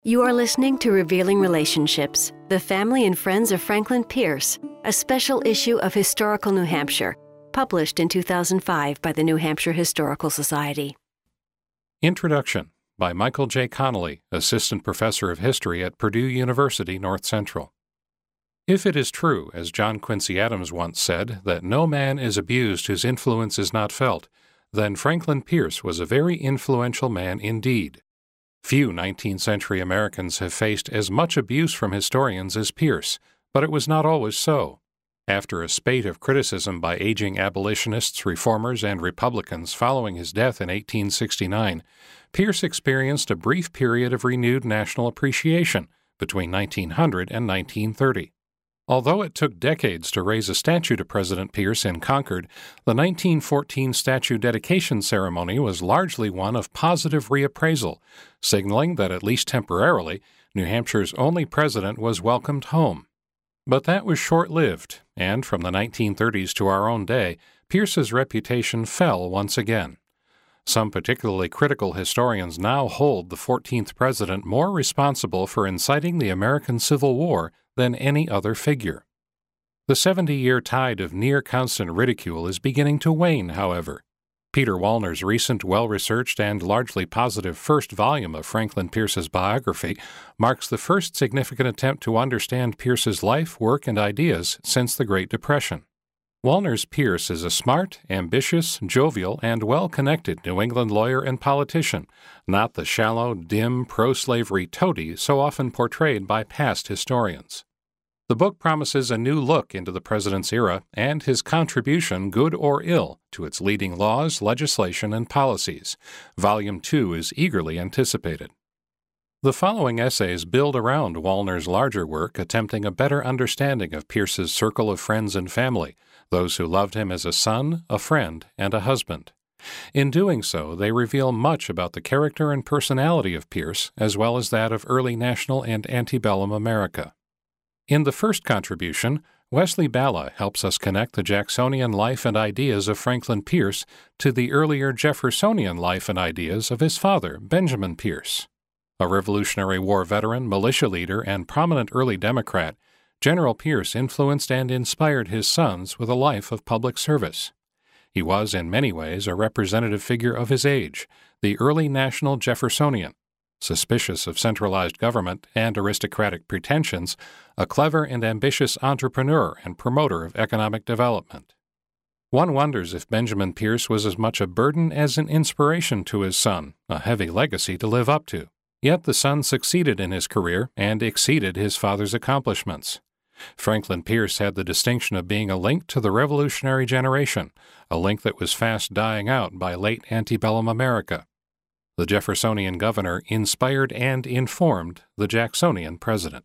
You are listening to Revealing Relationships, the family and friends of Franklin Pierce, a special issue of Historical New Hampshire, published in 2005 by the New Hampshire Historical Society. Introduction by Michael J. Connolly, Assistant Professor of History at Purdue University, North Central. If it is true, as John Quincy Adams once said, that no man is abused whose influence is not felt, then Franklin Pierce was a very influential man indeed. Few 19th century Americans have faced as much abuse from historians as Pierce, but it was not always so. After a spate of criticism by aging abolitionists, reformers, and Republicans following his death in 1869, Pierce experienced a brief period of renewed national appreciation between 1900 and 1930. Although it took decades to raise a statue to President Pierce in Concord, the 1914 statue dedication ceremony was largely one of positive reappraisal, signaling that at least temporarily, New Hampshire's only president was welcomed home. But that was short-lived, and from the 1930s to our own day, Pierce's reputation fell once again. Some particularly critical historians now hold the 14th president more responsible for inciting the American Civil War than any other figure. The 70-year tide of near-constant ridicule is beginning to wane, however. Peter Wallner's recent, well-researched, and largely positive first volume of Franklin Pierce's biography marks the first significant attempt to understand Pierce's life, work, and ideas since the Great Depression. Wallner's Pierce is a smart, ambitious, jovial, and well-connected New England lawyer and politician, not the shallow, dim, pro-slavery toady so often portrayed by past historians. The book promises a new look into the president's era and his contribution, good or ill, to its leading laws, legislation, and policies. Volume 2 is eagerly anticipated. The following essays build around Wallner's larger work, attempting a better understanding of Pierce's circle of friends and family, those who loved him as a son, a friend, and a husband. In doing so, they reveal much about the character and personality of Pierce, as well as that of early national and antebellum America. In the first contribution, Wesley Balla helps us connect the Jacksonian life and ideas of Franklin Pierce to the earlier Jeffersonian life and ideas of his father, Benjamin Pierce. A Revolutionary War veteran, militia leader, and prominent early Democrat, General Pierce influenced and inspired his sons with a life of public service. He was, in many ways, a representative figure of his age, the early national Jeffersonian. Suspicious of centralized government and aristocratic pretensions, a clever and ambitious entrepreneur and promoter of economic development. One wonders if Benjamin Pierce was as much a burden as an inspiration to his son, a heavy legacy to live up to. Yet the son succeeded in his career and exceeded his father's accomplishments. Franklin Pierce had the distinction of being a link to the revolutionary generation, a link that was fast dying out by late antebellum America. The Jeffersonian governor inspired and informed the Jacksonian president.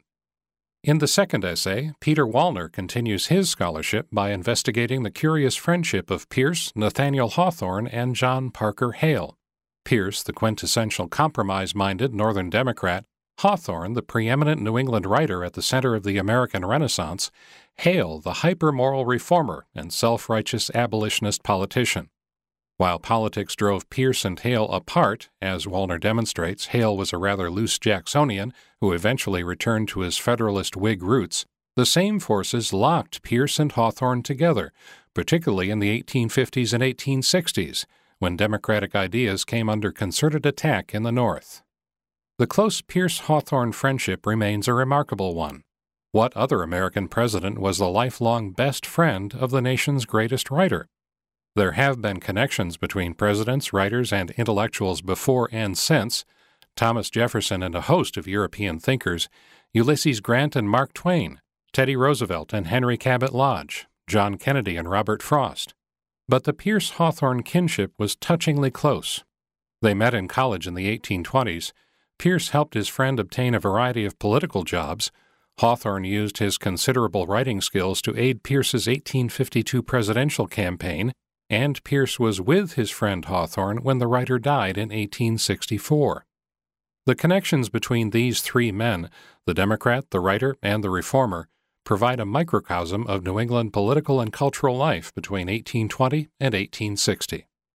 In the second essay, Peter Wallner continues his scholarship by investigating the curious friendship of Pierce, Nathaniel Hawthorne, and John Parker Hale. Pierce, the quintessential compromise-minded Northern Democrat, Hawthorne, the preeminent New England writer at the center of the American Renaissance, Hale, the hyper-moral reformer and self-righteous abolitionist politician. While politics drove Pierce and Hale apart, as Wallner demonstrates, Hale was a rather loose Jacksonian who eventually returned to his Federalist Whig roots, the same forces locked Pierce and Hawthorne together, particularly in the 1850s and 1860s, when Democratic ideas came under concerted attack in the North. The close Pierce-Hawthorne friendship remains a remarkable one. What other American president was the lifelong best friend of the nation's greatest writer? There have been connections between presidents, writers, and intellectuals before and since: Thomas Jefferson and a host of European thinkers, Ulysses Grant and Mark Twain, Teddy Roosevelt and Henry Cabot Lodge, John Kennedy and Robert Frost. But the Pierce-Hawthorne kinship was touchingly close. They met in college in the 1820s. Pierce helped his friend obtain a variety of political jobs. Hawthorne used his considerable writing skills to aid Pierce's 1852 presidential campaign, and Pierce was with his friend Hawthorne when the writer died in 1864. The connections between these three men, the Democrat, the writer, and the reformer, provide a microcosm of New England political and cultural life between 1820 and 1860.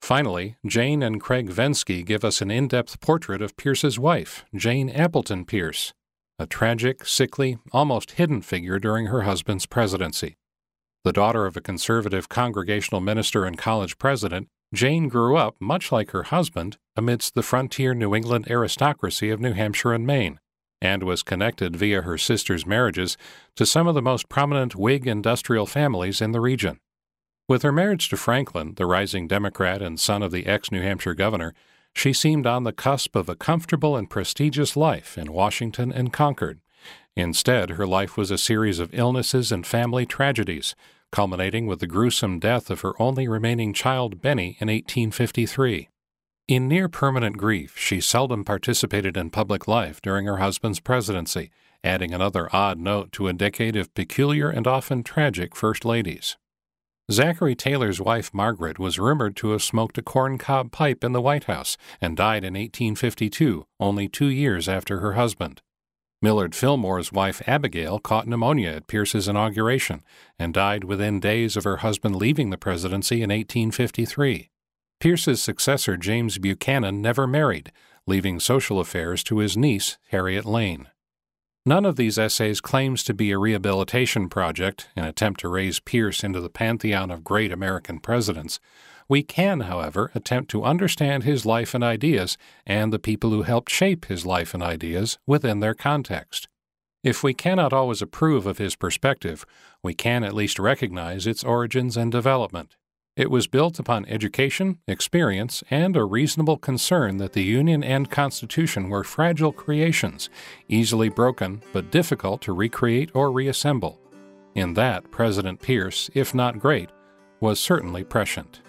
Finally, Jane and Craig Venske give us an in-depth portrait of Pierce's wife, Jane Appleton Pierce, a tragic, sickly, almost hidden figure during her husband's presidency. The daughter of a conservative congregational minister and college president, Jane grew up, much like her husband, amidst the frontier New England aristocracy of New Hampshire and Maine, and was connected via her sister's marriages to some of the most prominent Whig industrial families in the region. With her marriage to Franklin, the rising Democrat and son of the ex-New Hampshire governor, she seemed on the cusp of a comfortable and prestigious life in Washington and Concord. Instead, her life was a series of illnesses and family tragedies, culminating with the gruesome death of her only remaining child, Benny, in 1853. In near-permanent grief, she seldom participated in public life during her husband's presidency, adding another odd note to a decade of peculiar and often tragic first ladies. Zachary Taylor's wife, Margaret, was rumored to have smoked a corncob pipe in the White House and died in 1852, only 2 years after her husband. Millard Fillmore's wife, Abigail, caught pneumonia at Pierce's inauguration and died within days of her husband leaving the presidency in 1853. Pierce's successor, James Buchanan, never married, leaving social affairs to his niece, Harriet Lane. None of these essays claims to be a rehabilitation project, an attempt to raise Pierce into the pantheon of great American presidents. We can, however, attempt to understand his life and ideas and the people who helped shape his life and ideas within their context. If we cannot always approve of his perspective, we can at least recognize its origins and development. It was built upon education, experience, and a reasonable concern that the Union and Constitution were fragile creations, easily broken but difficult to recreate or reassemble. In that, President Pierce, if not great, was certainly prescient.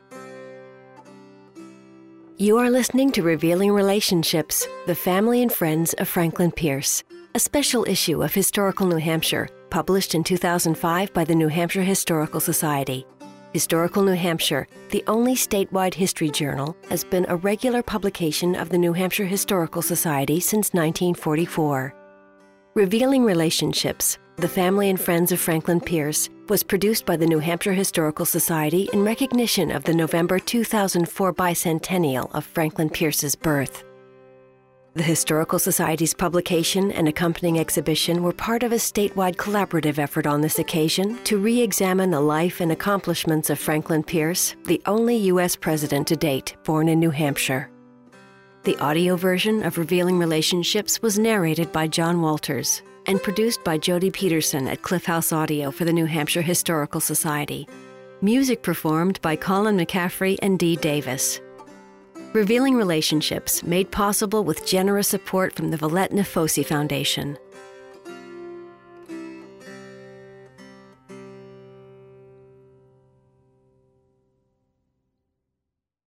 You are listening to Revealing Relationships, the Family and Friends of Franklin Pierce, a special issue of Historical New Hampshire, published in 2005 by the New Hampshire Historical Society. Historical New Hampshire, the only statewide history journal, has been a regular publication of the New Hampshire Historical Society since 1944. Revealing Relationships, the Family and Friends of Franklin Pierce, was produced by the New Hampshire Historical Society in recognition of the November 2004 bicentennial of Franklin Pierce's birth. The Historical Society's publication and accompanying exhibition were part of a statewide collaborative effort on this occasion to re-examine the life and accomplishments of Franklin Pierce, the only U.S. president to date born in New Hampshire. The audio version of Revealing Relationships was narrated by John Walters and produced by Jody Peterson at Cliff House Audio for the New Hampshire Historical Society. Music performed by Colin McCaffrey and Dee Davis. Revealing Relationships, made possible with generous support from the Villette Nefosi Foundation.